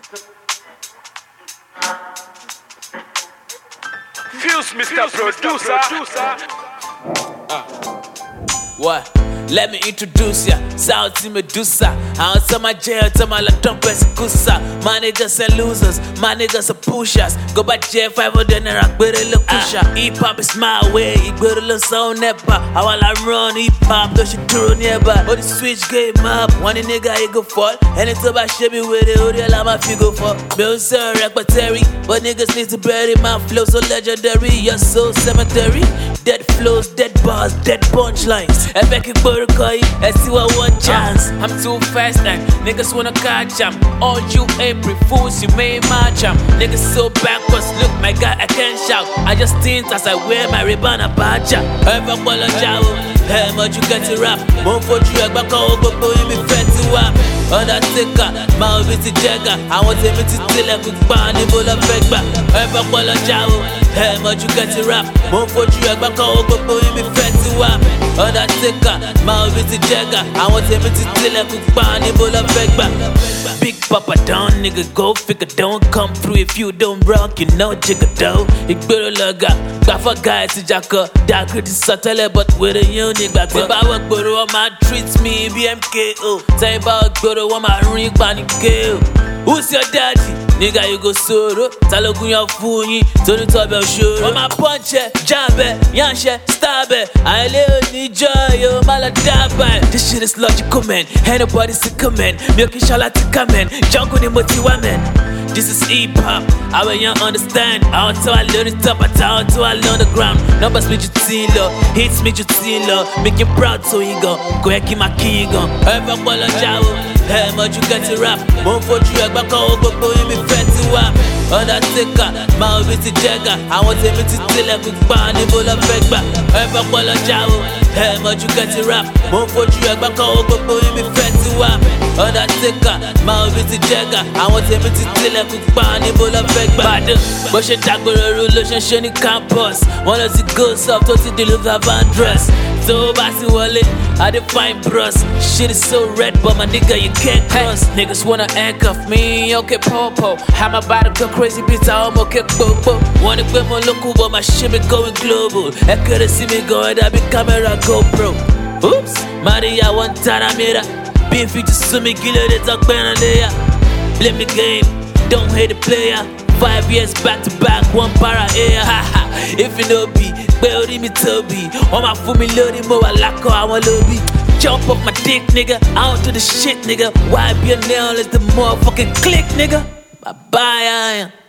Fuse, Mr. Producer. What? Let me introduce ya, South Medusa. I don't tell my jail, tell my laptop kusa. My niggas are losers, my niggas are pushers. Go back jail 500 and rock with a little pusher. Hip hop is my way, it go to look so never. How I run hip hop, though she throw nearby. But the switch game up, one nigga he go fall. And it's about shabby with it, who the hell my figure for? Bill sir, repertory, but niggas need to bury my flow so legendary. You're so cemetery. Dead flows, dead bars, dead punchlines. Epic Burkoi, I see what one chance. I'm too fast and niggas wanna catch 'em. All you April fools, you may match 'em. Niggas so backwards, look my guy, I can't shout. I just think as I wear my ribbon a badger. Ever ball a jowl, hey, much you get to rap. Won't for you, I back out, but boy, me fed to wap. Undertaker, my visit Jagger. I want him to tell a quick band, full of fake back. Ever ball a jowl, hey, much you get to rap. Won't for you, I back out, but boy, me fed to wap. Undertaker, my visit Jagger. I want him to tell a quick band, full of fake back. Big Papa down, nigga, go figure. Don't come through if you don't rock, you know, jigger dough. Ik better lug up, got for guys to jacker. That critics subtle, but with a unique back. If I work, but all my treats me, BMKO. Say about go want my ring, panic kill. Who's your daddy? Nigga, you go solo. Talokunya funny, Tony Tobel show. On my punch, jabbe, yanshe, stabbe. I live in joy, yo, maladabai. This shit is logical, man. Ain't nobody sick, man. Milky shalatika, man. Jungle in Motiwa, man. This is hip hop, I will you understand. How to I learn it up, how to I learn the ground. Numbers me jutilo, hits me jutilo. Make you proud so you go ahead, my king go. Ever ball a jowl, hey, much you get to rap. Won't for you, back out, but boy, me fed to wap. Undertaker, my visit Jagger. I want him to tell a quick band, full of fake back. Ever ball a jowl, hey, much you get to rap. Won't for you, back out, but boy, me fed to wap. Undertaker, my visit Jagger. I want him to tell a quick band, full of fake back. But she talk with a relation in campus. One of the girls up to deliver van dress. So bossy wallet, I define bros. Shit is so red, but my nigga, you can't cross. Niggas wanna handcuff me, okay, popo. I'm about to go crazy, bitch, I'm okay, popo. Wanna be more local, but my shit be going global. I couldn't see me going, I be camera GoPro. Oops, Maria, one time I made her. Being featured to me, kill it, talk better there. Blame the game, don't hate the player. 5 years back to back, one para air. Haha, if you know be, bury me Toby. On my foot, me loading more, I like how I want lobby. Jump off my dick, nigga. I don't do the shit, nigga. Why be a nail is the motherfucking click, nigga. Bye bye, I am.